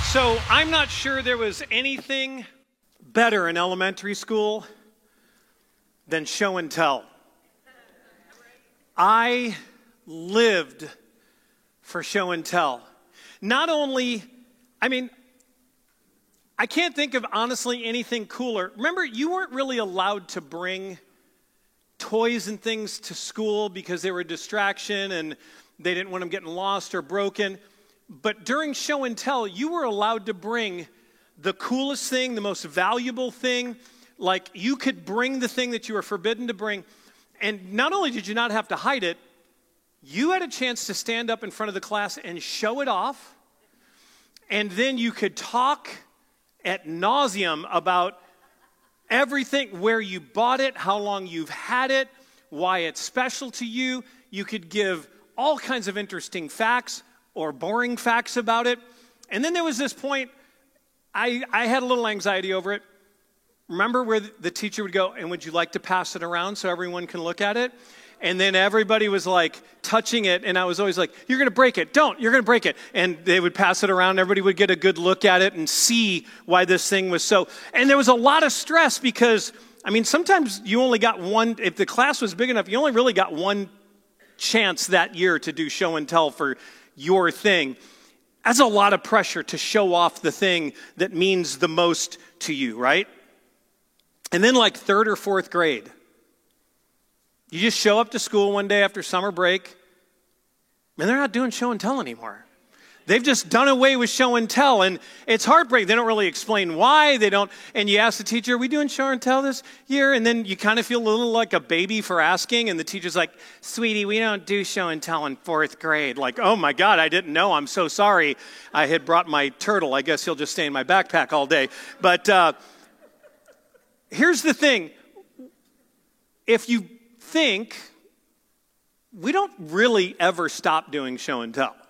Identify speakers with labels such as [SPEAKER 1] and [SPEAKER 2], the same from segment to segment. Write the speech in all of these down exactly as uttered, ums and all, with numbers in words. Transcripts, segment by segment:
[SPEAKER 1] So I'm not sure there was anything better in elementary school than show and tell. I lived for show and tell. Not only, I mean, I can't think of honestly anything cooler. Remember, you weren't really allowed to bring toys and things to school because they were a distraction and they didn't want them getting lost or broken. But during show and tell, you were allowed to bring the coolest thing, the most valuable thing. Like, you could bring the thing that you were forbidden to bring. And not only did you not have to hide it, you had a chance to stand up in front of the class and show it off. And then you could talk ad nauseum about everything, where you bought it, how long you've had it, why it's special to you. You could give all kinds of interesting facts or boring facts about it. And then there was this point, I, I had a little anxiety over it. Remember where the teacher would go, and would you like to pass it around so everyone can look at it? And then everybody was like touching it, and I was always like, you're going to break it. Don't, you're going to break it. And they would pass it around. Everybody would get a good look at it and see why this thing was so. And there was a lot of stress because, I mean, sometimes you only got one, if the class was big enough, you only really got one chance that year to do show and tell for your thing. That's a lot of pressure to show off the thing that means the most to you, right? And then like third or fourth grade, you just show up to school one day after summer break, and they're not doing show and tell anymore. They've just done away with show and tell, and it's heartbreaking. They don't really explain why. They don't, and you ask the teacher, are we doing show and tell this year? And then you kind of feel a little like a baby for asking, and the teacher's like, sweetie, we don't do show and tell in fourth grade. Like, oh my God, I didn't know. I'm so sorry. I had brought my turtle. I guess he'll just stay in my backpack all day. But uh, here's the thing. If you think, we don't really ever stop doing show and tell.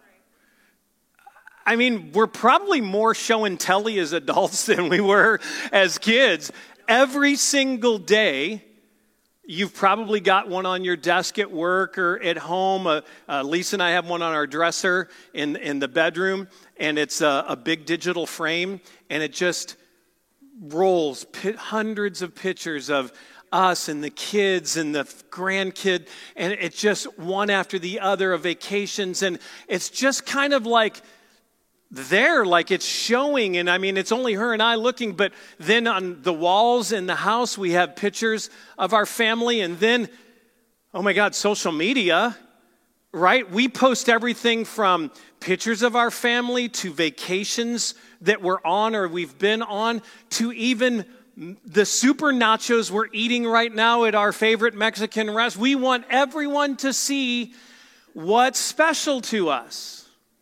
[SPEAKER 1] I mean, we're probably more show and telly as adults than we were as kids. Every single day, you've probably got one on your desk at work or at home. Uh, uh, Lisa and I have one on our dresser in, in the bedroom, and it's a, a big digital frame, and it just rolls pit, hundreds of pictures of us and the kids and the grandkid, and it's just one after the other of vacations, and it's just kind of like there, like it's showing, and I mean, it's only her and I looking, but then on the walls in the house, we have pictures of our family, and then, oh my God, social media, right? We post everything from pictures of our family to vacations that we're on or we've been on to even the super nachos we're eating right now at our favorite Mexican restaurant. We want everyone to see what's special to us.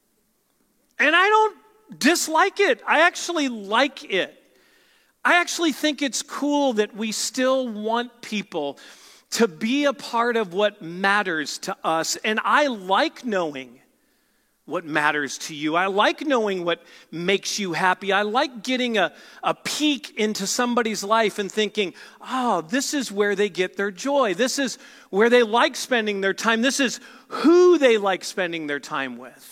[SPEAKER 1] And I don't dislike it. I actually like it. I actually think it's cool that we still want people to be a part of what matters to us. And I like knowing what matters to you. I like knowing what makes you happy. I like getting a, a peek into somebody's life and thinking, oh, this is where they get their joy. This is where they like spending their time. This is who they like spending their time with.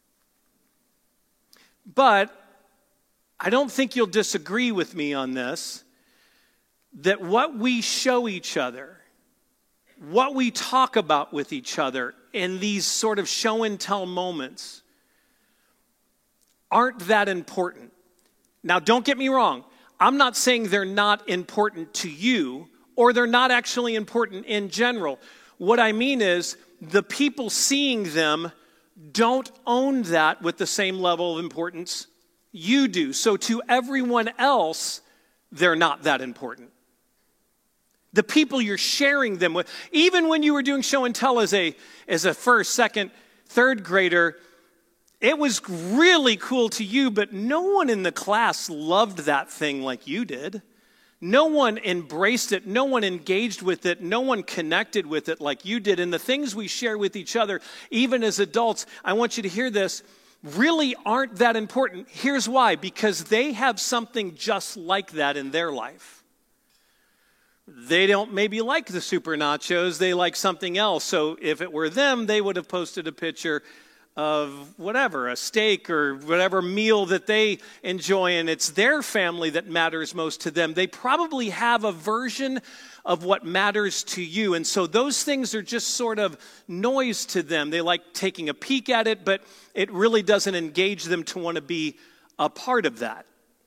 [SPEAKER 1] But I don't think you'll disagree with me on this, that what we show each other, what we talk about with each other in these sort of show and tell moments aren't that important. Now, don't get me wrong. I'm not saying they're not important to you or they're not actually important in general. What I mean is the people seeing them don't own that with the same level of importance you do. So to everyone else, they're not that important. The people you're sharing them with, even when you were doing show and tell as a, as a first, second, third grader, it was really cool to you, but no one in the class loved that thing like you did. No one embraced it. No one engaged with it. No one connected with it like you did. And the things we share with each other, even as adults, I want you to hear this, really aren't that important. Here's why. Because they have something just like that in their life. They don't maybe like the super nachos. They like something else. So if it were them, they would have posted a picture of whatever, a steak or whatever meal that they enjoy, and it's their family that matters most to them. They probably have a version of what matters to you. And so those things are just sort of noise to them. They like taking a peek at it, but it really doesn't engage them to want to be a part of that.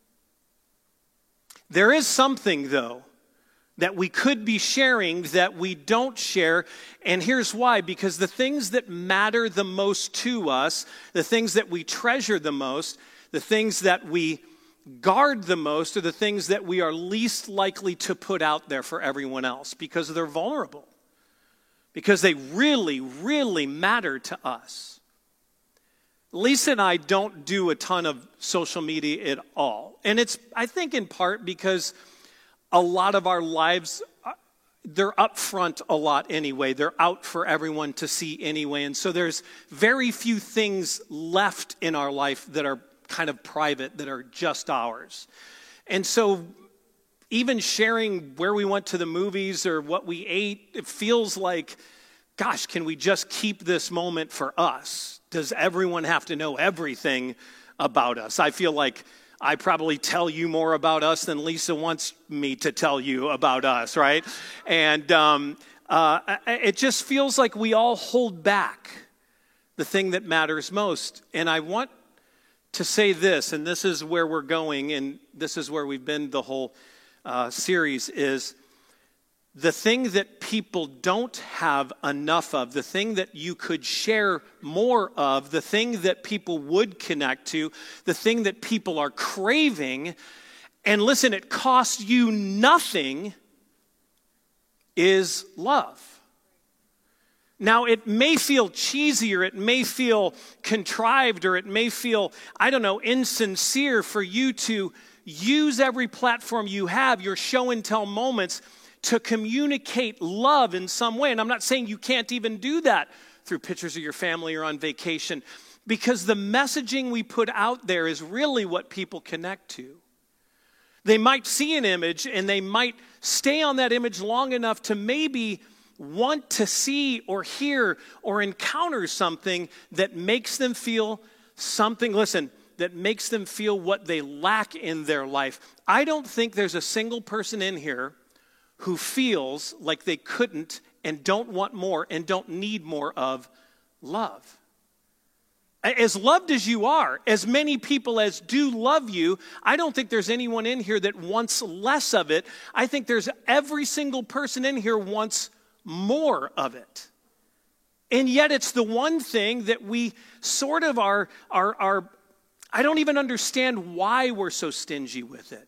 [SPEAKER 1] There is something, though, that we could be sharing that we don't share. And here's why. Because the things that matter the most to us, the things that we treasure the most, the things that we guard the most are the things that we are least likely to put out there for everyone else because they're vulnerable. Because they really, really matter to us. Lisa and I don't do a ton of social media at all. And it's, I think, in part because a lot of our lives, they're up front a lot anyway. They're out for everyone to see anyway. And so there's very few things left in our life that are kind of private, that are just ours. And so even sharing where we went to the movies or what we ate, it feels like, gosh, can we just keep this moment for us? Does everyone have to know everything about us? I feel like I probably tell you more about us than Lisa wants me to tell you about us, right? And um, uh, it just feels like we all hold back the thing that matters most. And I want to say this, and this is where we're going, and this is where we've been the whole uh, series, is the thing that people don't have enough of, the thing that you could share more of, the thing that people would connect to, the thing that people are craving, and listen, it costs you nothing, is love. Now, it may feel cheesy, or it may feel contrived, or it may feel, I don't know, insincere for you to use every platform you have, your show and tell moments, to communicate love in some way. And I'm not saying you can't even do that through pictures of your family or on vacation, because the messaging we put out there is really what people connect to. They might see an image and they might stay on that image long enough to maybe want to see or hear or encounter something that makes them feel something, listen, that makes them feel what they lack in their life. I don't think there's a single person in here who feels like they couldn't and don't want more and don't need more of love. As loved as you are, as many people as do love you, I don't think there's anyone in here that wants less of it. I think there's every single person in here wants more of it. And yet it's the one thing that we sort of are, are, are I don't even understand why we're so stingy with it.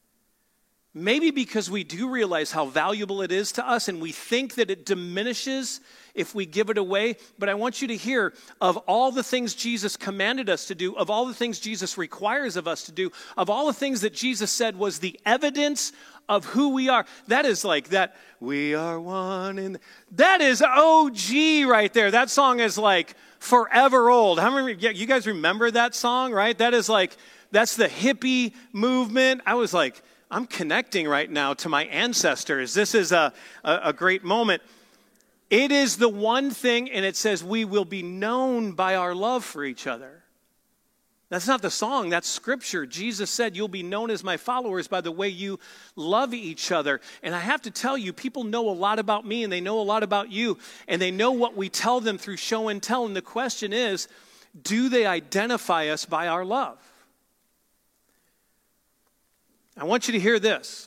[SPEAKER 1] Maybe because we do realize how valuable it is to us and we think that it diminishes if we give it away. But I want you to hear, of all the things Jesus commanded us to do, of all the things Jesus requires of us to do, of all the things that Jesus said was the evidence of who we are, that is like that, we are one in, that is O G right there. That song is like forever old. How many, you guys remember that song, right? That is like, that's the hippie movement. I was like, I'm connecting right now to my ancestors. This is a, a, a great moment. It is the one thing, and it says we will be known by our love for each other. That's not the song, that's scripture. Jesus said, you'll be known as my followers by the way you love each other. And I have to tell you, people know a lot about me, and they know a lot about you, and they know what we tell them through show and tell. And the question is, do they identify us by our love? I want you to hear this.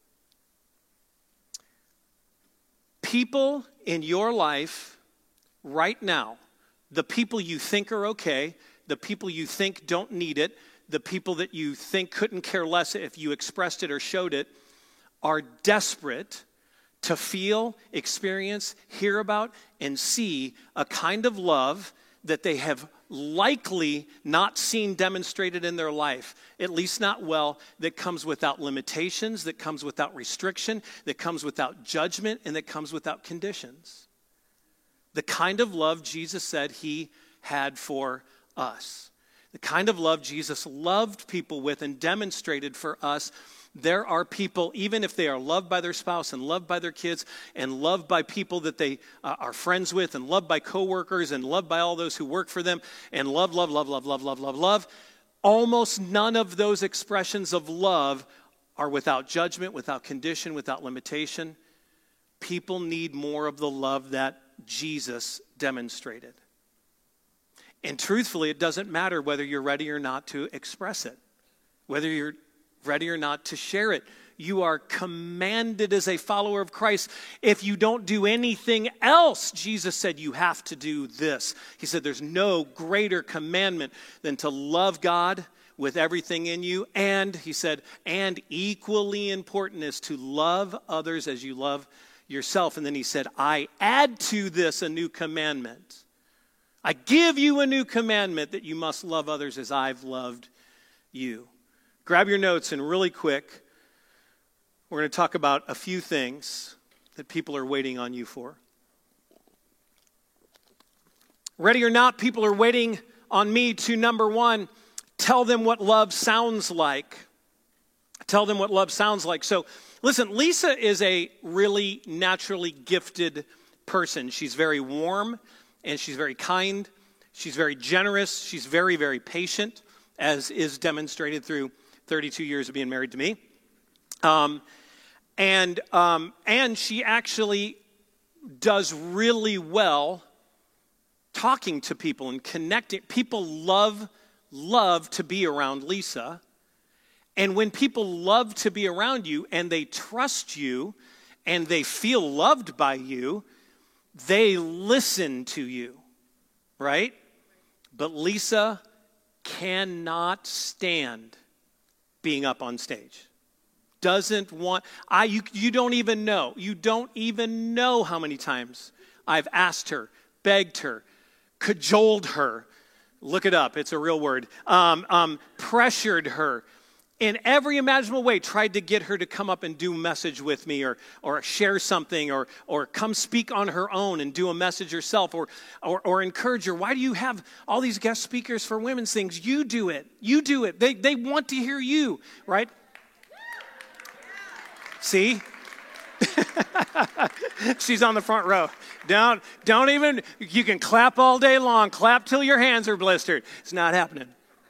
[SPEAKER 1] People in your life right now, the people you think are okay, the people you think don't need it, the people that you think couldn't care less if you expressed it or showed it, are desperate to feel, experience, hear about, and see a kind of love that they have likely not seen demonstrated in their life, at least not well, that comes without limitations, that comes without restriction, that comes without judgment, and that comes without conditions. The kind of love Jesus said he had for us. The kind of love Jesus loved people with and demonstrated for us. There are people, even if they are loved by their spouse and loved by their kids and loved by people that they uh, are friends with and loved by coworkers and loved by all those who work for them and love, love, love, love, love, love, love, love. Almost none of those expressions of love are without judgment, without condition, without limitation. People need more of the love that Jesus demonstrated. And truthfully, it doesn't matter whether you're ready or not to express it, whether you're ready or not to share it. You are commanded as a follower of Christ. If you don't do anything else, Jesus said you have to do this. He said there's no greater commandment than to love God with everything in you. And he said, and equally important is to love others as you love yourself. And then he said, I add to this a new commandment. I give you a new commandment that you must love others as I've loved you. Grab your notes and really quick, we're going to talk about a few things that people are waiting on you for. Ready or not, people are waiting on me to, number one, tell them what love sounds like. Tell them what love sounds like. So, listen, Lisa is a really naturally gifted person. She's very warm. And she's very kind, she's very generous, she's very, very patient, as is demonstrated through thirty-two years of being married to me. Um, and um, and she actually does really well talking to people and connecting. People love, love to be around Lisa. And when people love to be around you and they trust you and they feel loved by you, they listen to you, right? But Lisa cannot stand being up on stage. Doesn't want, I, you, you don't even know. You don't even know how many times I've asked her, begged her, cajoled her. Look it up, it's a real word. Um, um, pressured her. In every imaginable way, tried to get her to come up and do a message with me or or share something or or come speak on her own and do a message herself or, or, or encourage her. Why do you have all these guest speakers for women's things? You do it. You do it. They, they want to hear you, right? See? She's on the front row. Don't, don't even, you can clap all day long. Clap till your hands are blistered. It's not happening.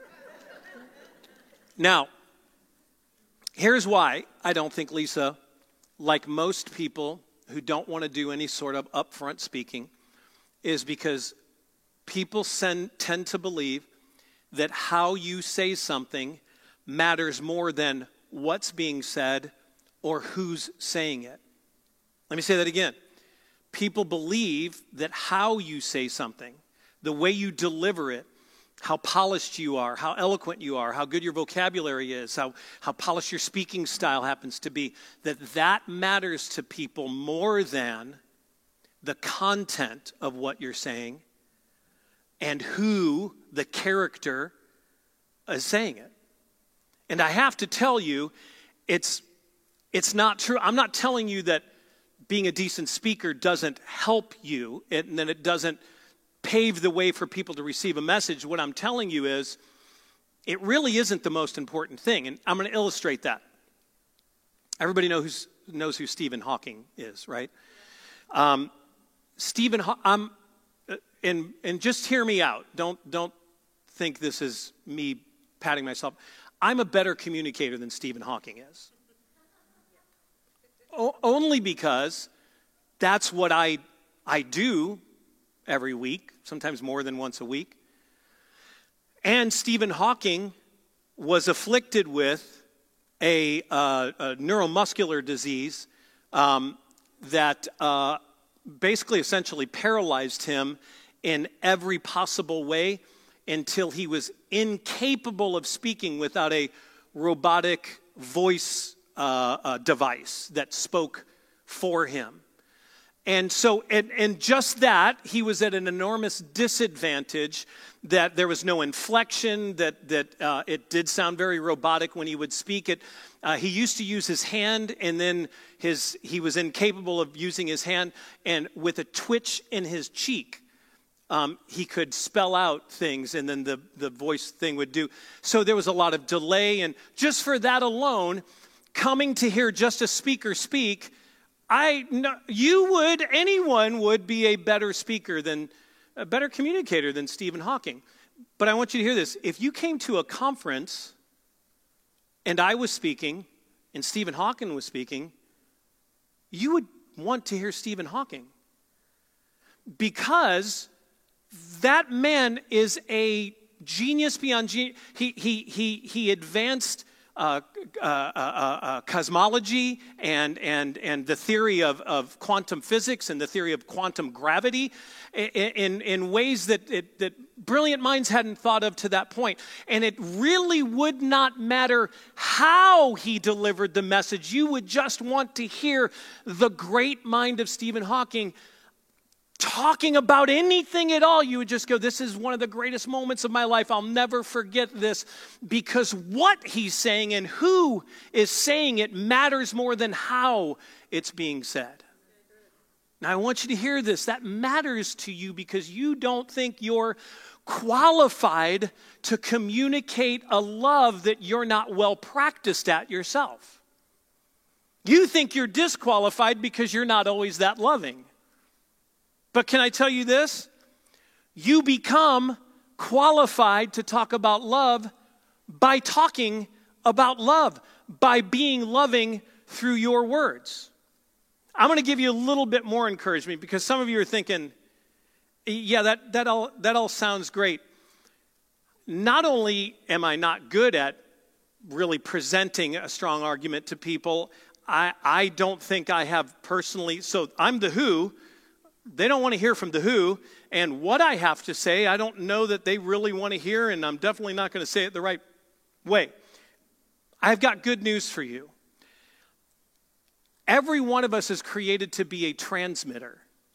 [SPEAKER 1] Now, here's why I don't think Lisa, like most people who don't want to do any sort of upfront speaking, is because people send, tend to believe that how you say something matters more than what's being said or who's saying it. Let me say that again. People believe that how you say something, the way you deliver it, how polished you are, how eloquent you are, how good your vocabulary is, how, how polished your speaking style happens to be, that that matters to people more than the content of what you're saying and who the character is saying it. And I have to tell you, it's, it's not true. I'm not telling you that being a decent speaker doesn't help you and then it doesn't pave the way for people to receive a message. What I'm telling you is it really isn't the most important thing. And I'm going to illustrate that. Everybody know who's, knows who Stephen Hawking is, right? Um, Stephen, Haw- I'm, uh, and, and just hear me out. Don't, don't think this is me patting myself. I'm a better communicator than Stephen Hawking is. O- only because that's what I, I do every week, sometimes more than once a week. And Stephen Hawking was afflicted with a, uh, a neuromuscular disease um, that uh, basically essentially paralyzed him in every possible way until he was incapable of speaking without a robotic voice uh, uh, device that spoke for him. And so, and, and just that, he was at an enormous disadvantage, that there was no inflection, that, that uh, it did sound very robotic when he would speak it. Uh, he used to use his hand, and then his he was incapable of using his hand, and with a twitch in his cheek, um, he could spell out things, and then the, the voice thing would do. So there was a lot of delay, and just for that alone, coming to hear just a speaker speak, I know you would, anyone would be a better speaker than, a better communicator than Stephen Hawking. But I want you to hear this. If you came to a conference and I was speaking and Stephen Hawking was speaking, you would want to hear Stephen Hawking. Because that man is a genius beyond genius. He, he, he, he advanced uh, uh, uh, uh, cosmology and, and, and the theory of, of quantum physics and the theory of quantum gravity in, in, in ways that, it, that brilliant minds hadn't thought of to that point. And it really would not matter how he delivered the message. You would just want to hear the great mind of Stephen Hawking talking about anything at all. You would just go, this is one of the greatest moments of my life. I'll never forget this, because what he's saying and who is saying it matters more than how it's being said. Now, I want you to hear this. That matters to you because you don't think you're qualified to communicate a love that you're not well practiced at yourself. You think you're disqualified because you're not always that loving. But can I tell you this? You become qualified to talk about love by talking about love, by being loving through your words. I'm going to give you a little bit more encouragement because some of you are thinking, yeah, that, that, all, that all sounds great. Not only am I not good at really presenting a strong argument to people, I, I don't think I have personally, so I'm the who. They don't want to hear from the who, and what I have to say, I don't know that they really want to hear, and I'm definitely not going to say it the right way. I've got good news for you. Every one of us is created to be a transmitter.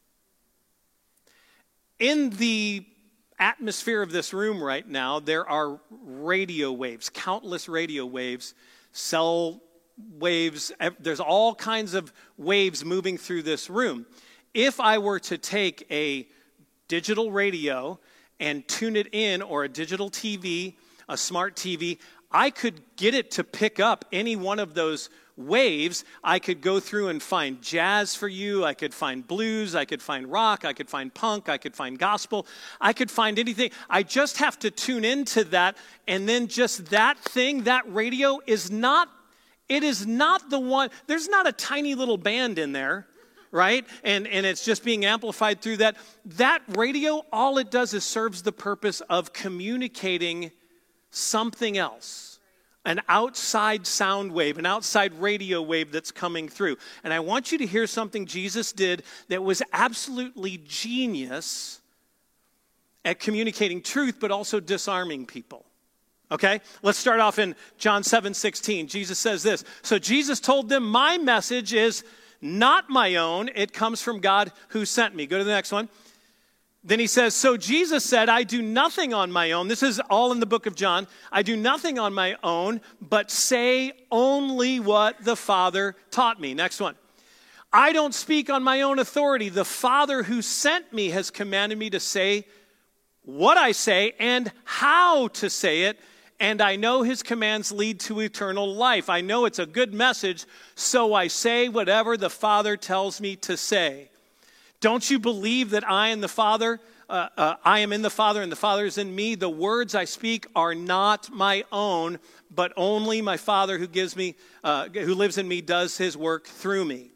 [SPEAKER 1] In the atmosphere of this room right now, there are radio waves, countless radio waves, cell waves. There's all kinds of waves moving through this room. If I were to take a digital radio and tune it in, or a digital T V, a smart T V, I could get it to pick up any one of those waves. I could go through and find jazz for you. I could find blues. I could find rock. I could find punk. I could find gospel. I could find anything. I just have to tune into that, and then just that thing, that radio is not, it is not the one, there's not a tiny little band in there. Right? And, and it's just being amplified through that. That radio, all it does is serves the purpose of communicating something else. An outside sound wave, an outside radio wave that's coming through. And I want you to hear something Jesus did that was absolutely genius at communicating truth, but also disarming people. Okay? Let's start off in John seven sixteen. Jesus says this. So Jesus told them, my message is not my own, it comes from God who sent me. Go to the next one. Then he says, so Jesus said, I do nothing on my own. This is all in the book of John. I do nothing on my own, but say only what the Father taught me. Next one. I don't speak on my own authority. The Father who sent me has commanded me to say what I say and how to say it. And I know his commands lead to eternal life. I know it's a good message, so I say whatever the Father tells me to say. Don't you believe that I and the Father, uh, uh, I am in the Father and the Father is in me? The words I speak are not my own, but only my Father who gives me, uh, who lives in me, does his work through me.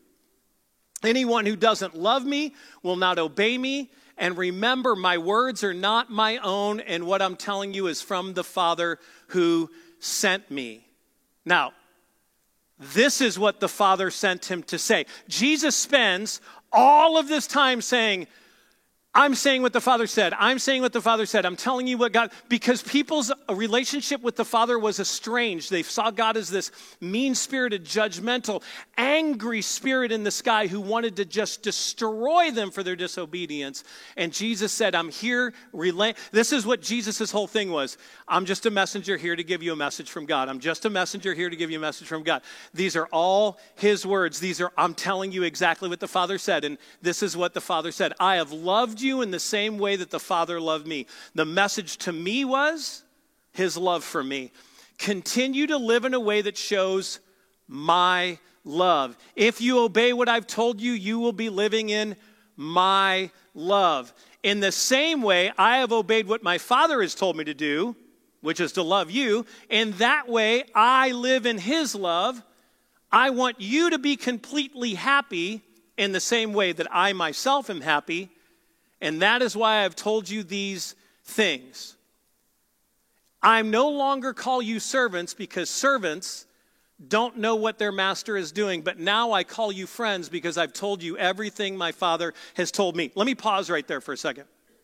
[SPEAKER 1] Anyone who doesn't love me will not obey me. And remember, my words are not my own, and what I'm telling you is from the Father who sent me. Now, this is what the Father sent him to say. Jesus spends all of this time saying, I'm saying what the Father said. I'm saying what the Father said. I'm telling you what God, because people's relationship with the Father was estranged. They saw God as this mean-spirited, judgmental, angry spirit in the sky who wanted to just destroy them for their disobedience. And Jesus said, I'm here. Relay. This is what Jesus' whole thing was. I'm just a messenger here to give you a message from God. I'm just a messenger here to give you a message from God. These are all his words. These are, I'm telling you exactly what the Father said. And this is what the Father said. I have loved loved you in the same way that the Father loved me. The message to me was his love for me. Continue to live in a way that shows my love. If you obey what I've told you, you will be living in my love. In the same way, I have obeyed what my Father has told me to do, which is to love you. In that way, I live in his love. I want you to be completely happy in the same way that I myself am happy. And that is why I've told you these things. I no longer call you servants because servants don't know what their master is doing. But now I call you friends because I've told you everything my Father has told me. Let me pause right there for a second.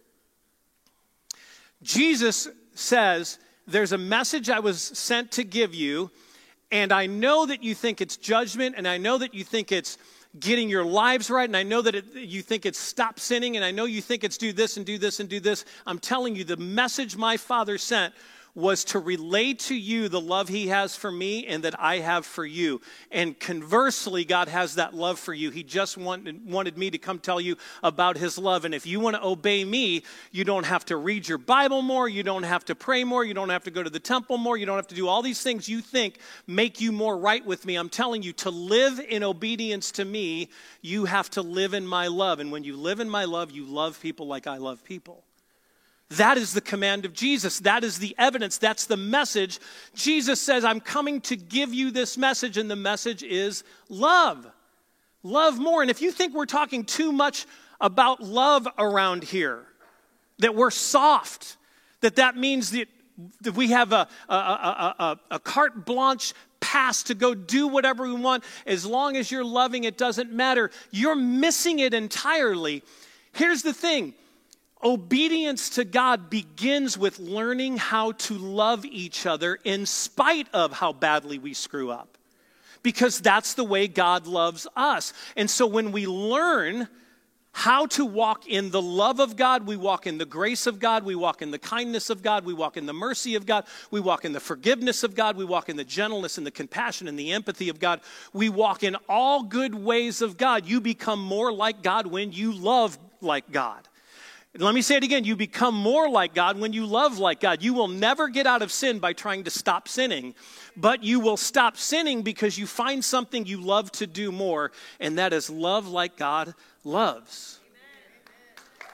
[SPEAKER 1] Jesus says, there's a message I was sent to give you, and I know that you think it's judgment, and I know that you think it's getting your lives right, and I know that it, you think it's stop sinning, and I know you think it's do this and do this and do this. I'm telling you, the message my Father sent was to relay to you the love he has for me and that I have for you. And conversely, God has that love for you. He just wanted, wanted me to come tell you about his love. And if you want to obey me, you don't have to read your Bible more. You don't have to pray more. You don't have to go to the temple more. You don't have to do all these things you think make you more right with me. I'm telling you, to live in obedience to me, you have to live in my love. And when you live in my love, you love people like I love people. That is the command of Jesus. That is the evidence. That's the message. Jesus says, I'm coming to give you this message, and the message is love. Love more. And if you think we're talking too much about love around here, that we're soft, that that means that, that we have a, a, a, a, a carte blanche pass to go do whatever we want, as long as you're loving, it doesn't matter. You're missing it entirely. Here's the thing. Obedience to God begins with learning how to love each other in spite of how badly we screw up. Because that's the way God loves us. And so when we learn how to walk in the love of God, we walk in the grace of God, we walk in the kindness of God, we walk in the mercy of God, we walk in the forgiveness of God, we walk in the gentleness and the compassion and the empathy of God. We walk in all good ways of God. You become more like God when you love like God. Let me say it again. You become more like God when you love like God. You will never get out of sin by trying to stop sinning, but you will stop sinning because you find something you love to do more, and that is love like God loves. Amen.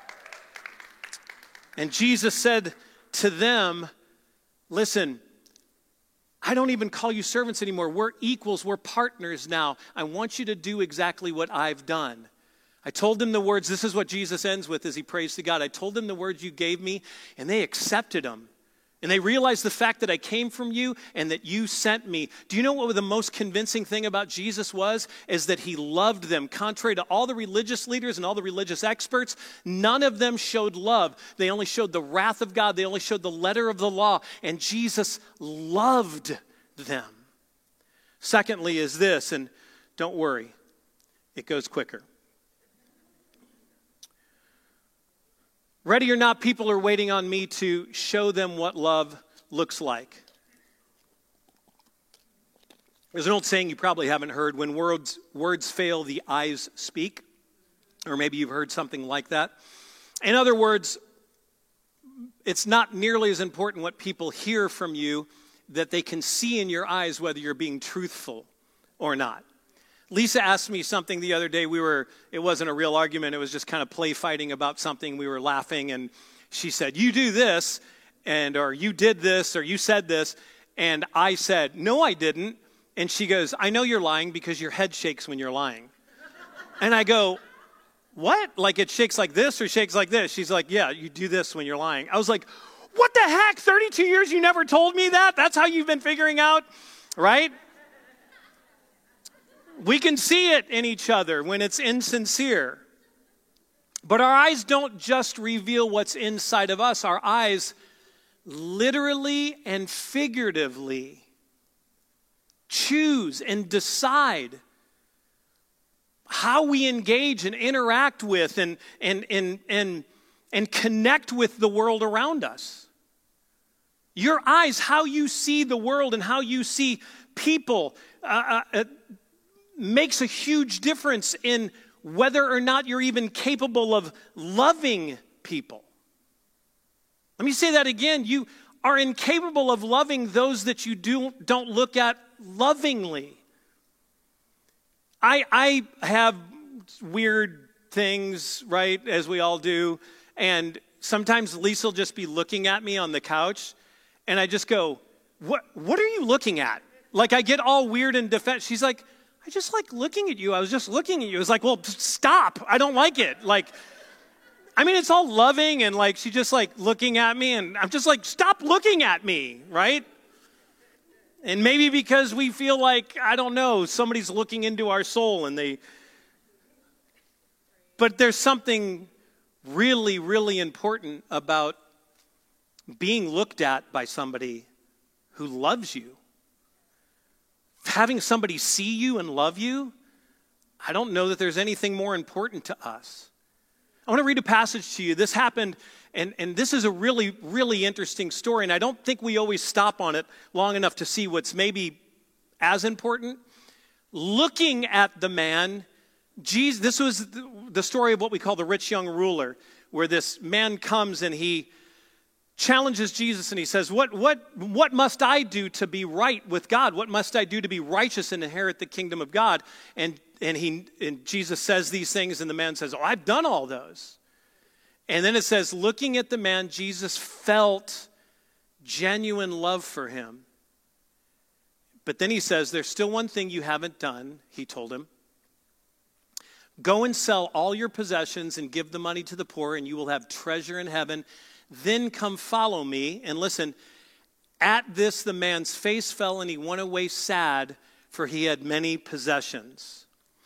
[SPEAKER 1] And Jesus said to them, listen, I don't even call you servants anymore. We're equals. We're partners now. I want you to do exactly what I've done. I told them the words, this is what Jesus ends with as he prays to God. I told them the words you gave me, and they accepted them. And they realized the fact that I came from you and that you sent me. Do you know what the most convincing thing about Jesus was? Is that he loved them. Contrary to all the religious leaders and all the religious experts, none of them showed love. They only showed the wrath of God. They only showed the letter of the law. And Jesus loved them. Secondly is this, and don't worry, it goes quicker. Ready or not, people are waiting on me to show them what love looks like. There's an old saying you probably haven't heard, when words, words fail, the eyes speak. Or maybe you've heard something like that. In other words, it's not nearly as important what people hear from you, that they can see in your eyes whether you're being truthful or not. Lisa asked me something the other day. We were, it wasn't a real argument. It was just kind of play fighting about something. We were laughing, and she said, you do this, and or you did this, or you said this. And I said, no, I didn't. And she goes, I know you're lying because your head shakes when you're lying. And I go, what? Like it shakes like this or shakes like this? She's like, yeah, you do this when you're lying. I was like, what the heck? thirty-two years you never told me that? That's how you've been figuring out, right? We can see it in each other when it's insincere. But our eyes don't just reveal what's inside of us. Our eyes literally and figuratively choose and decide how we engage and interact with and, and, and, and, and connect with the world around us. Your eyes, how you see the world and how you see people, uh, uh, makes a huge difference in whether or not you're even capable of loving people. Let me say that again. You are incapable of loving those that you do, don't look at lovingly. I, I have weird things, right, as we all do, and sometimes Lisa will just be looking at me on the couch, and I just go, what, what are you looking at? Like, I get all weird and defense. She's like, I just like looking at you. I was just looking at you. It's like, well, stop. I don't like it. Like, I mean, it's all loving, and like, she's just like looking at me, and I'm just like, stop looking at me, right? And maybe because we feel like, I don't know, somebody's looking into our soul, and they, but there's something really, really important about being looked at by somebody who loves you. Having somebody see you and love you, I don't know that there's anything more important to us. I want to read a passage to you. This happened, and, and this is a really, really interesting story, and I don't think we always stop on it long enough to see what's maybe as important. Looking at the man, Jesus, this was the story of what we call the rich young ruler, where this man comes and he challenges Jesus and he says, what, what, what must I do to be right with God? What must I do to be righteous and inherit the kingdom of God? And, and, he, and Jesus says these things, and the man says, oh, I've done all those. And then it says, looking at the man, Jesus felt genuine love for him. But then he says, there's still one thing you haven't done, he told him. Go and sell all your possessions and give the money to the poor, and you will have treasure in heaven. Then come follow me. And listen, at this the man's face fell, and he went away sad, for he had many possessions.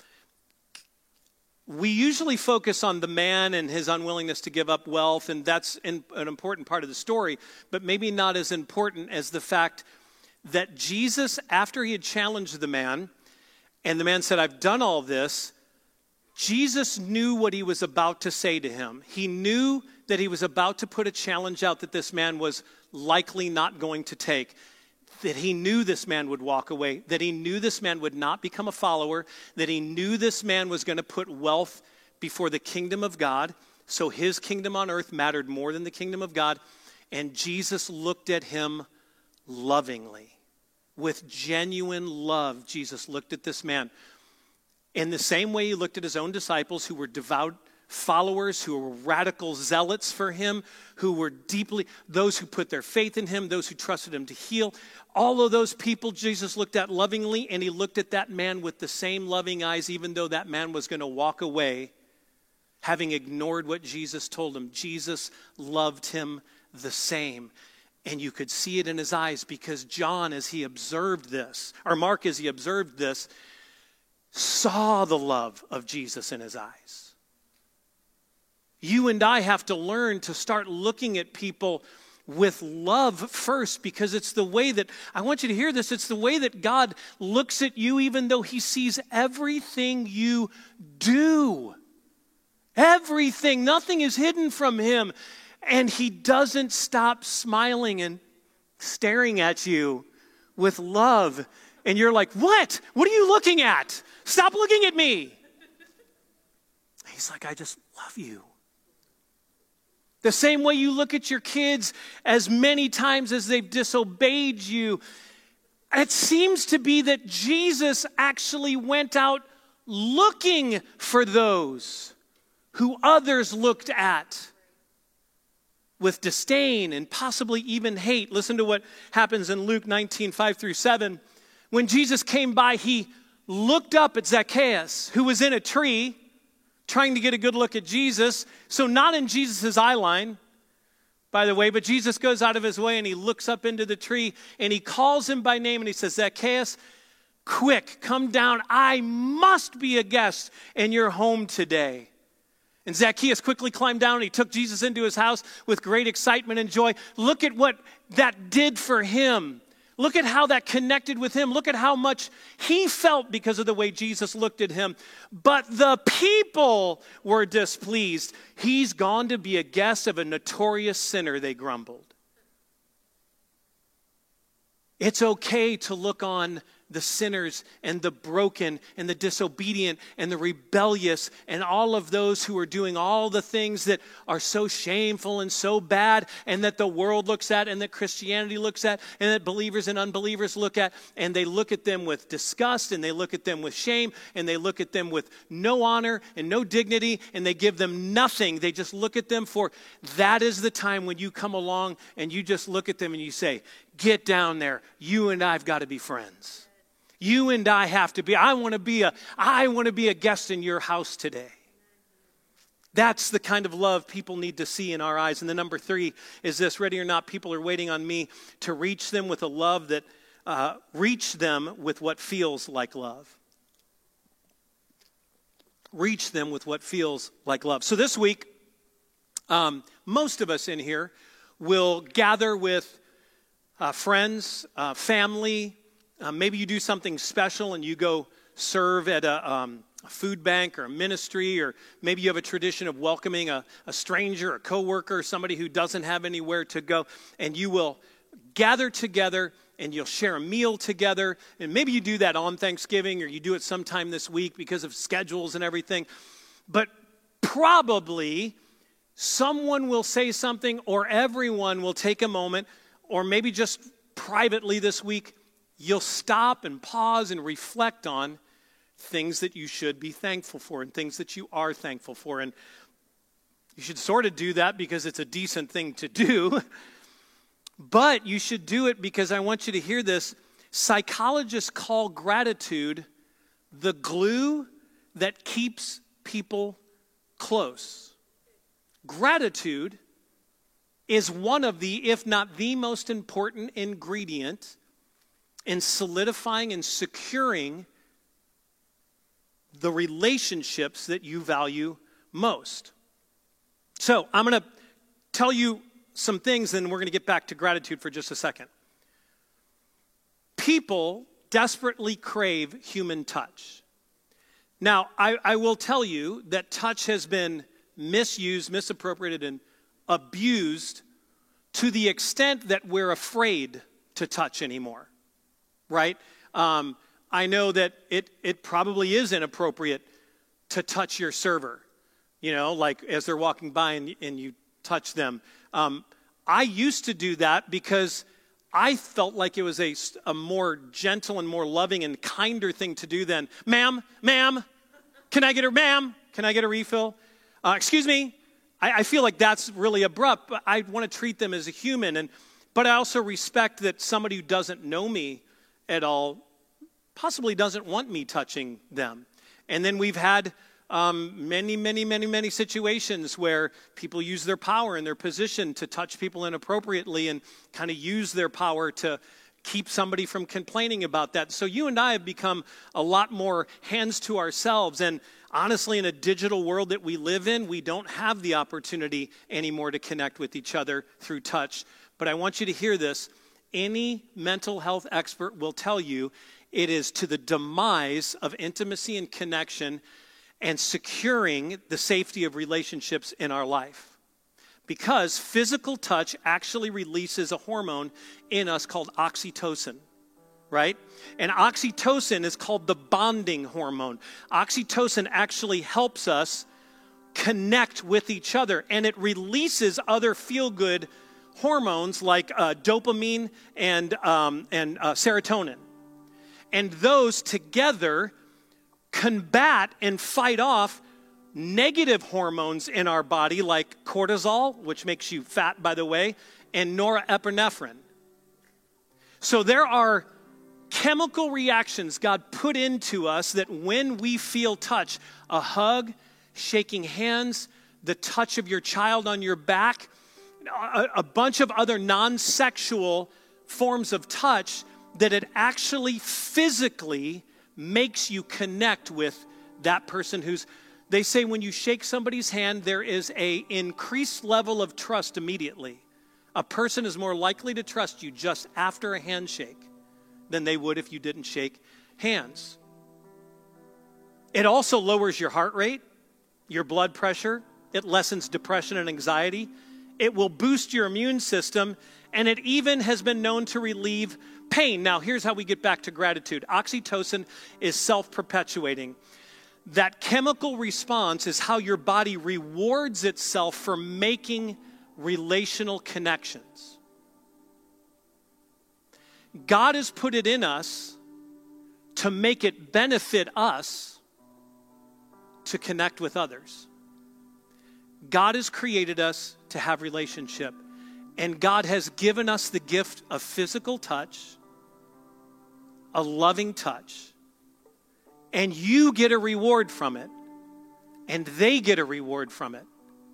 [SPEAKER 1] We usually focus on the man and his unwillingness to give up wealth, and that's an important part of the story, but maybe not as important as the fact that Jesus, after he had challenged the man, and the man said, I've done all this, Jesus knew what he was about to say to him. He knew that he was about to put a challenge out that this man was likely not going to take. That he knew this man would walk away. That he knew this man would not become a follower. That he knew this man was going to put wealth before the kingdom of God. So his kingdom on earth mattered more than the kingdom of God. And Jesus looked at him lovingly. With genuine love, Jesus looked at this man. In the same way he looked at his own disciples who were devout followers, who were radical zealots for him, who were deeply, those who put their faith in him, those who trusted him to heal. All of those people Jesus looked at lovingly, and he looked at that man with the same loving eyes, even though that man was going to walk away, having ignored what Jesus told him. Jesus loved him the same. And you could see it in his eyes, because John, as he observed this, or Mark, as he observed this, saw the love of Jesus in his eyes. You and I have to learn to start looking at people with love first, because it's the way that, I want you to hear this, it's the way that God looks at you even though he sees everything you do. Everything, nothing is hidden from him. And he doesn't stop smiling and staring at you with love. And you're like, what? What are you looking at? Stop looking at me. He's like, I just love you. The same way you look at your kids as many times as they've disobeyed you. It seems to be that Jesus actually went out looking for those who others looked at with disdain and possibly even hate. Listen to what happens in Luke nineteen, five through seven. When Jesus came by, he looked up at Zacchaeus, who was in a tree, trying to get a good look at Jesus. So not in Jesus' eye line, by the way, but Jesus goes out of his way and he looks up into the tree and he calls him by name and he says, Zacchaeus, quick, come down. I must be a guest in your home today. And Zacchaeus quickly climbed down and he took Jesus into his house with great excitement and joy. Look at what that did for him. Look at how that connected with him. Look at how much he felt because of the way Jesus looked at him. But the people were displeased. He's gone to be a guest of a notorious sinner, they grumbled. It's okay to look on the sinners and the broken and the disobedient and the rebellious and all of those who are doing all the things that are so shameful and so bad and that the world looks at and that Christianity looks at and that believers and unbelievers look at, and they look at them with disgust and they look at them with shame and they look at them with no honor and no dignity and they give them nothing. They just look at them for, that is the time when you come along and you just look at them and you say, get down there. You and I've got to be friends. You and I have to be, I want to be a, I want to be a guest in your house today. That's the kind of love people need to see in our eyes. And the number three is this: ready or not, people are waiting on me to reach them with a love that, uh, reach them with what feels like love. Reach them with what feels like love. So this week, um, most of us in here will gather with uh, friends, uh, family. Uh, maybe you do something special and you go serve at a, um, a food bank or a ministry, or maybe you have a tradition of welcoming a, a stranger, a coworker, somebody who doesn't have anywhere to go, and you will gather together and you'll share a meal together. And maybe you do that on Thanksgiving, or you do it sometime this week because of schedules and everything. But probably someone will say something, or everyone will take a moment, or maybe just privately this week, you'll stop and pause and reflect on things that you should be thankful for and things that you are thankful for. And you should sort of do that because it's a decent thing to do. But you should do it because I want you to hear this. Psychologists call gratitude the glue that keeps people close. Gratitude is one of the, if not the most important ingredient in solidifying and securing the relationships that you value most. So I'm going to tell you some things, and we're going to get back to gratitude for just a second. People desperately crave human touch. Now, I, I will tell you that touch has been misused, misappropriated, and abused to the extent that we're afraid to touch anymore. Right? Um, I know that it it probably is inappropriate to touch your server, you know, like as they're walking by and, and you touch them. Um, I used to do that because I felt like it was a, a more gentle and more loving and kinder thing to do than, ma'am, ma'am, can I get a, ma'am, can I get a refill? Uh, excuse me. I, I feel like that's really abrupt, but I want to treat them as a human. And but I also respect that somebody who doesn't know me at all possibly doesn't want me touching them. And then we've had um, many, many, many, many situations where people use their power and their position to touch people inappropriately and kind of use their power to keep somebody from complaining about that. So you and I have become a lot more hands to ourselves. And honestly, in a digital world that we live in, we don't have the opportunity anymore to connect with each other through touch. But I want you to hear this. Any mental health expert will tell you it is to the demise of intimacy and connection and securing the safety of relationships in our life. Because physical touch actually releases a hormone in us called oxytocin, right? And oxytocin is called the bonding hormone. Oxytocin actually helps us connect with each other, and it releases other feel-good hormones like uh, dopamine and, um, and uh, serotonin. And those together combat and fight off negative hormones in our body like cortisol, which makes you fat, by the way, and norepinephrine. So there are chemical reactions God put into us that when we feel touch, a hug, shaking hands, the touch of your child on your back, a, a bunch of other non-sexual forms of touch, that it actually physically makes you connect with that person who's, they say when you shake somebody's hand, there is a increased level of trust immediately. A person is more likely to trust you just after a handshake than they would if you didn't shake hands. It also lowers your heart rate, your blood pressure. It lessens depression and anxiety. It will boost your immune system. and it even has been known to relieve pain. Now, here's how we get back to gratitude. Oxytocin is self-perpetuating. That chemical response is how your body rewards itself for making relational connections. God has put it in us to make it benefit us to connect with others. God has created us to have relationship, and God has given us the gift of physical touch, a loving touch, and you get a reward from it, and they get a reward from it.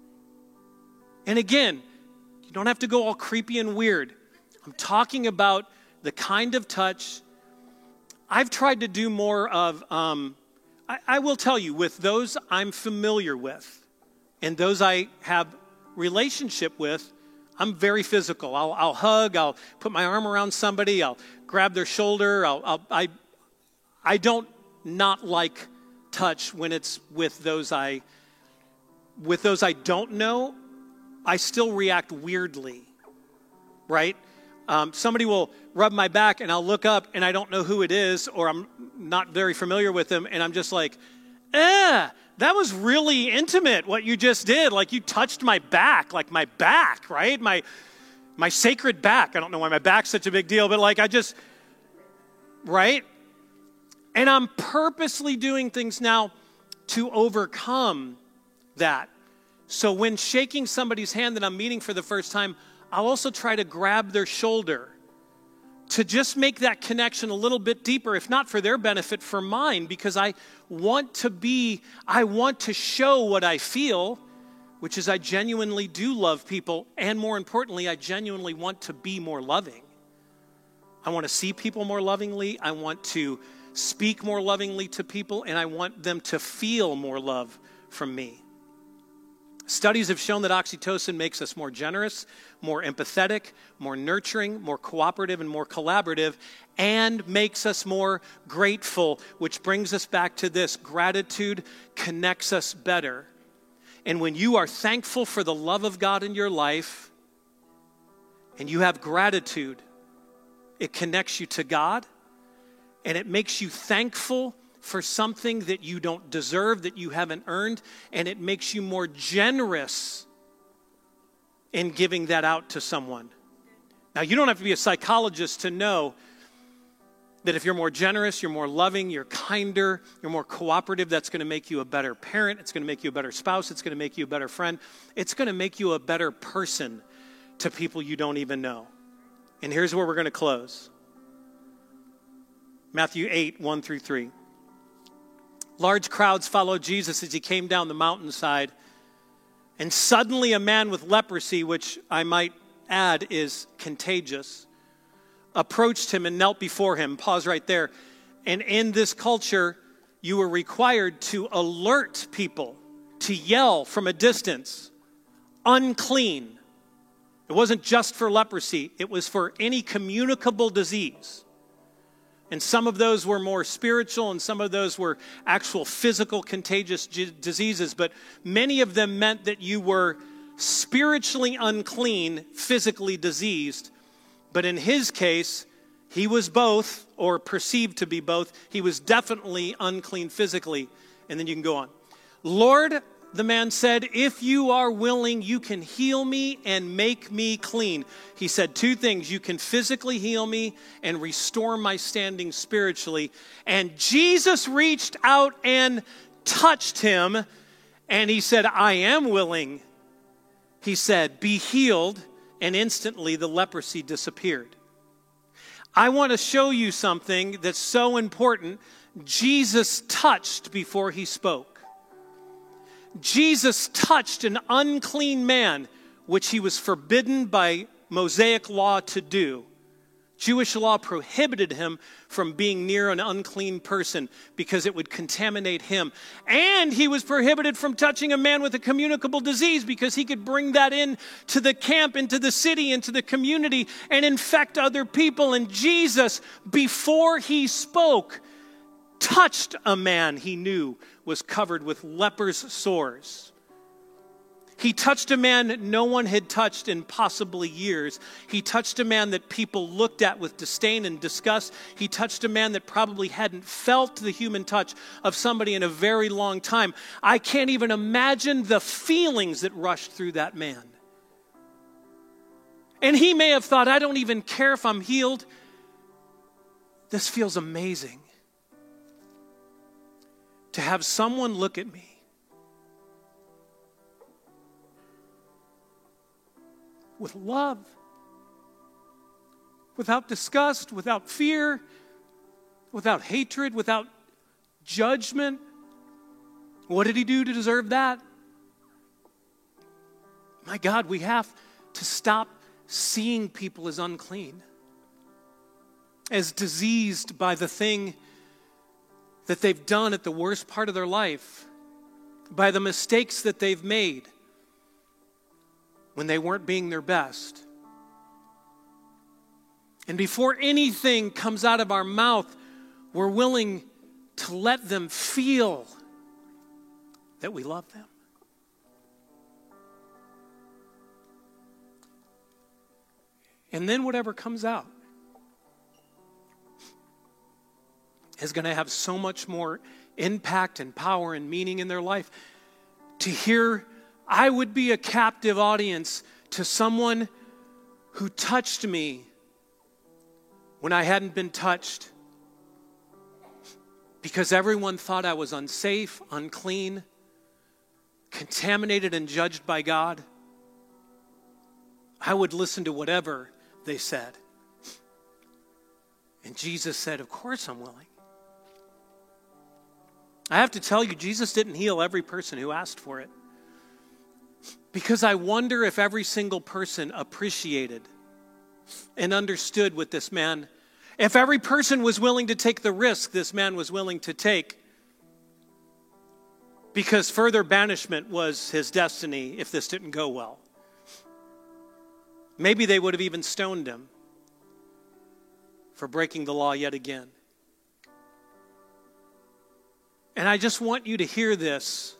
[SPEAKER 1] And again, you don't have to go all creepy and weird. I'm talking about the kind of touch. I've tried to do more of, um, I, I will tell you, with those I'm familiar with, and those I have relationship with, I'm very physical. I'll, I'll hug, I'll put my arm around somebody, I'll grab their shoulder. I'll, I'll, I, I don't not like touch when it's with those I, with those I don't know. I still react weirdly, right? Um, somebody will rub my back and I'll look up and I don't know who it is, or I'm not very familiar with them, and I'm just like, eh, that was really intimate what you just did. Like, you touched my back, like my back, right? My my sacred back. I don't know why my back's such a big deal, but like I just, right? And I'm purposely doing things now to overcome that. So when shaking somebody's hand that I'm meeting for the first time, I'll also try to grab their shoulder to just make that connection a little bit deeper, if not for their benefit, for mine, because I want to be, I want to show what I feel, which is I genuinely do love people, and more importantly, I genuinely want to be more loving. I want to see people more lovingly, I want to speak more lovingly to people, and I want them to feel more love from me. Studies have shown that oxytocin makes us more generous, more empathetic, more nurturing, more cooperative, and more collaborative, and makes us more grateful, which brings us back to this. Gratitude connects us better. And when you are thankful for the love of God in your life, and you have gratitude, it connects you to God, and it makes you thankful for something that you don't deserve, that you haven't earned, and it makes you more generous in giving that out to someone. Now, you don't have to be a psychologist to know that if you're more generous, you're more loving, you're kinder, you're more cooperative, that's going to make you a better parent, it's going to make you a better spouse, it's going to make you a better friend, it's going to make you a better person to people you don't even know. And here's where we're going to close. Matthew eight, one through three. Large crowds followed Jesus as he came down the mountainside. And suddenly a man with leprosy, which I might add is contagious, approached him and knelt before him. Pause right there. And in this culture, you were required to alert people, to yell from a distance, unclean. It wasn't just for leprosy. It was for any communicable disease. And some of those were more spiritual, and some of those were actual physical contagious g- diseases. But many of them meant that you were spiritually unclean, physically diseased. But in his case, he was both, or perceived to be both. He was definitely unclean physically. And then you can go on. Lord, the man said, if you are willing, you can heal me and make me clean. He said two things. You can physically heal me and restore my standing spiritually. And Jesus reached out and touched him. And he said, I am willing. He said, be healed. And instantly the leprosy disappeared. I want to show you something that's so important. Jesus touched before he spoke. Jesus touched an unclean man, which he was forbidden by Mosaic law to do. Jewish law prohibited him from being near an unclean person because it would contaminate him. And he was prohibited from touching a man with a communicable disease because he could bring that in to the camp, into the city, into the community, and infect other people. And Jesus, before he spoke, touched a man he knew was covered with leper's sores. He touched a man no one had touched in possibly years. He touched a man that people looked at with disdain and disgust. He touched a man that probably hadn't felt the human touch of somebody in a very long time. I can't even imagine the feelings that rushed through that man. And he may have thought, I don't even care if I'm healed. This feels amazing. To have someone look at me with love, without disgust, without fear, without hatred, without judgment. What did he do to deserve that? My God, we have to stop seeing people as unclean, as diseased by the thing that they've done at the worst part of their life, by the mistakes that they've made when they weren't being their best. And before anything comes out of our mouth, we're willing to let them feel that we love them. And then whatever comes out is going to have so much more impact and power and meaning in their life. To hear, I would be a captive audience to someone who touched me when I hadn't been touched, because everyone thought I was unsafe, unclean, contaminated and judged by God. I would listen to whatever they said. And Jesus said, of course I'm willing. I have to tell you, Jesus didn't heal every person who asked for it. Because I wonder if every single person appreciated and understood what this man, if every person was willing to take the risk this man was willing to take, because further banishment was his destiny if this didn't go well. Maybe they would have even stoned him for breaking the law yet again. And I just want you to hear this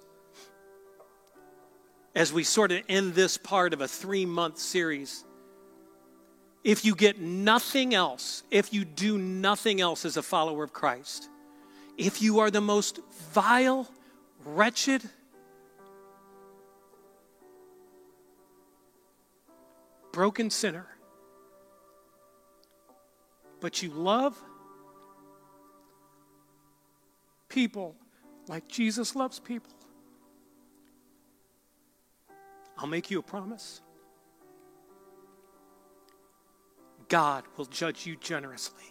[SPEAKER 1] as we sort of end this part of a three-month series. If you get nothing else, if you do nothing else as a follower of Christ, if you are the most vile, wretched, broken sinner, but you love people like Jesus loves people, I'll make you a promise. God will judge you generously.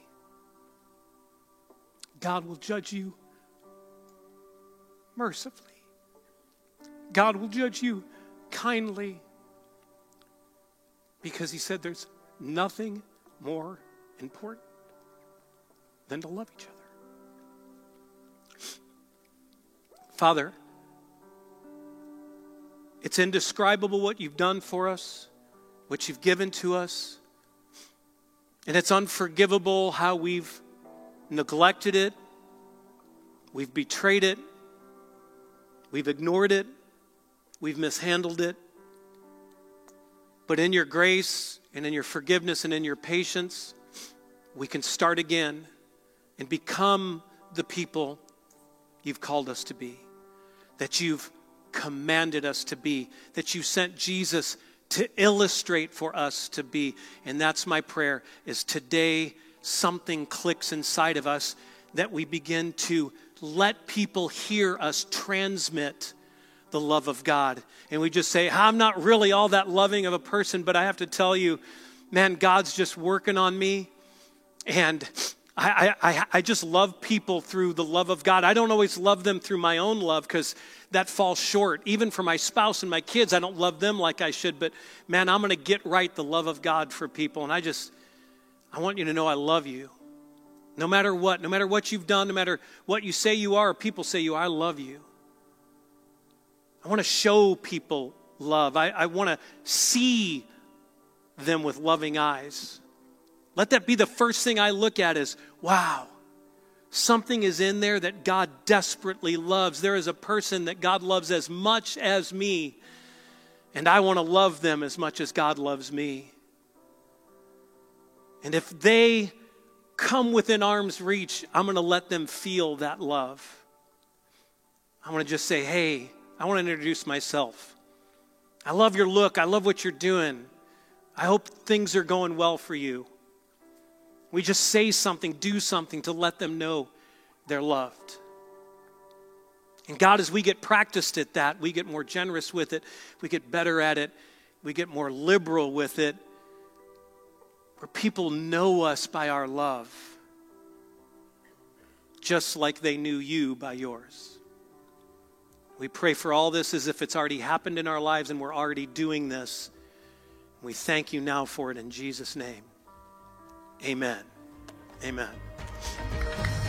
[SPEAKER 1] God will judge you mercifully. God will judge you kindly, because he said there's nothing more important than to love each other. Father, it's indescribable what you've done for us, what you've given to us. And it's unforgivable how we've neglected it, we've betrayed it, we've ignored it, we've mishandled it. But in your grace and in your forgiveness and in your patience, we can start again and become the people you've called us to be, that you've commanded us to be, that you sent Jesus to illustrate for us to be. And that's my prayer, is today something clicks inside of us that we begin to let people hear us transmit the love of God. And we just say, I'm not really all that loving of a person, but I have to tell you, man, God's just working on me. And I, I, I just love people through the love of God. I don't always love them through my own love, because that falls short. Even for my spouse and my kids, I don't love them like I should. But man, I'm going to get right the love of God for people. And I just, I want you to know I love you. No matter what, no matter what you've done, no matter what you say you are or people say you are, I love you. I want to show people love. I, I want to see them with loving eyes. Let that be the first thing I look at is, wow, something is in there that God desperately loves. There is a person that God loves as much as me. And I want to love them as much as God loves me. And if they come within arm's reach, I'm going to let them feel that love. I want to just say, hey, I want to introduce myself. I love your look. I love what you're doing. I hope things are going well for you. We just say something, do something to let them know they're loved. And God, as we get practiced at that, we get more generous with it, we get better at it, we get more liberal with it, where people know us by our love, just like they knew you by yours. We pray for all this as if it's already happened in our lives and we're already doing this. We thank you now for it in Jesus' name. Amen. Amen.